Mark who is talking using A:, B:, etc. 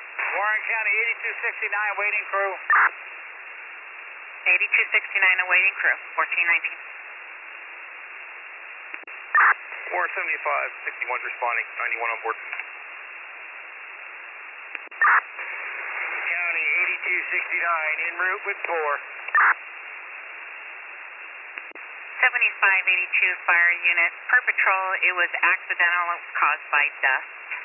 A: Warren County 8269 waiting crew.
B: 8269 awaiting crew, 1419.
C: Warren 7561 responding, 91 on board.
D: County 8269 en route with 4.
B: 7582 fire unit, per patrol, it was accidental caused by dust.